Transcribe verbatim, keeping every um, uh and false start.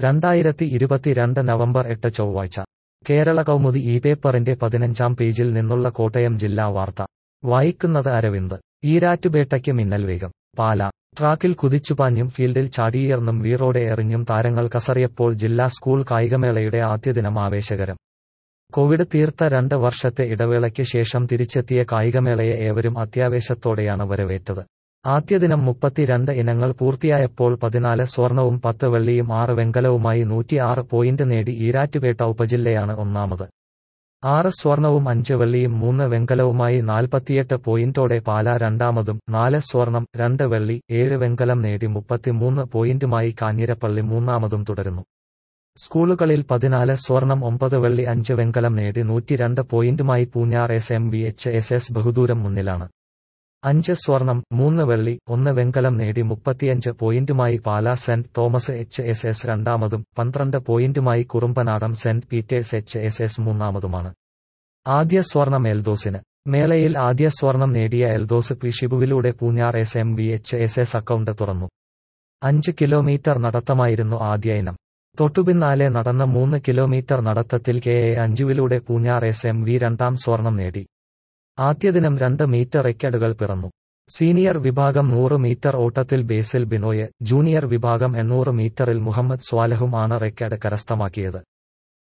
രണ്ടായിരത്തി ഇരുപത്തിരണ്ട് നവംബർ എട്ട് ചൊവ്വാഴ്ച കേരള കൗമുദി ഈ പേപ്പറിന്റെ പതിനഞ്ചാം പേജിൽ നിന്നുള്ള കോട്ടയം ജില്ലാ വാർത്ത വായിക്കുന്നത് അരവിന്ദ്. ഈരാറ്റുപേട്ടയ്ക്ക് മിന്നൽ വേഗം. പാലാ. ട്രാക്കിൽ കുതിച്ചുപാഞ്ഞും ഫീൽഡിൽ ചാടിയുയർന്നും വീറോടെ എറിഞ്ഞും താരങ്ങൾ കസറിയപ്പോൾ ജില്ലാ സ്കൂൾ കായികമേളയുടെ ആദ്യദിനം ആവേശകരം. കോവിഡ് തീർത്ത രണ്ട് വർഷത്തെ ഇടവേളയ്ക്ക് ശേഷം തിരിച്ചെത്തിയ കായികമേളയെ ഏവരും അത്യാവേശത്തോടെയാണ് വരവേറ്റത്. ആദ്യദിനം മുപ്പത്തിരണ്ട് ഇനങ്ങൾ പൂർത്തിയായപ്പോൾ പതിനാല് സ്വർണവും പത്ത് വെള്ളിയും ആറ് വെങ്കലവുമായി നൂറ്റിയാറ് പോയിന്റ് നേടി ഈരാറ്റുപേട്ട ഉപജില്ലയാണ് ഒന്നാമത്. ആറ് സ്വർണവും അഞ്ച് വെള്ളിയും മൂന്ന് വെങ്കലവുമായി നാൽപ്പത്തിയെട്ട് പോയിന്റോടെ പാലാ രണ്ടാമതും, നാല് സ്വർണം, രണ്ട് വെള്ളി, ഏഴ് വെങ്കലം നേടി മുപ്പത്തിമൂന്ന് പോയിന്റുമായി കാഞ്ഞിരപ്പള്ളി മൂന്നാമതും തുടരുന്നു. സ്കൂളുകളിൽ പതിനാല് സ്വർണം ഒമ്പത് വെള്ളി അഞ്ച് വെങ്കലം നേടി നൂറ്റിരണ്ട് പോയിന്റുമായി Poonjar S M V H S S ബഹുദൂരം മുന്നിലാണ്. അഞ്ച് സ്വർണം, മൂന്ന് വെള്ളി, ഒന്ന് വെങ്കലം നേടി മുപ്പത്തിയഞ്ച് പോയിന്റുമായി Pala saint Thomas H S S രണ്ടാമതും, പന്ത്രണ്ട് പോയിന്റുമായി Kurumbanadam saint Peter's H S S മൂന്നാമതുമാണ്. ആദ്യ സ്വർണം എൽദോസിന്. മേളയിൽ ആദ്യ സ്വർണം നേടിയ എൽദോസ് പി ഷിബുവിലൂടെ Poonjar S M V H S S account തുറന്നു. അഞ്ച് കിലോമീറ്റർ നടത്തമായിരുന്നു ആദ്യ ഇനം. തൊട്ടുപിന്നാലെ നടന്ന മൂന്ന് കിലോമീറ്റർ നടത്തത്തിൽ കെ എ അഞ്ജുവിലൂടെ പൂഞ്ഞാർ എസ് എം വി രണ്ടാം സ്വർണം നേടി. ആദ്യദിനം രണ്ട് മീറ്റർ റെക്കോർഡുകൾ പിറന്നു. സീനിയർ വിഭാഗം നൂറ് മീറ്റർ ഓട്ടത്തിൽ ബേസിൽ ബിനോയ്, ജൂനിയർ വിഭാഗം എണ്ണൂറ് മീറ്ററിൽ മുഹമ്മദ് സ്വാലഹും ആണ് റെക്കോർഡ് കരസ്ഥമാക്കിയത്.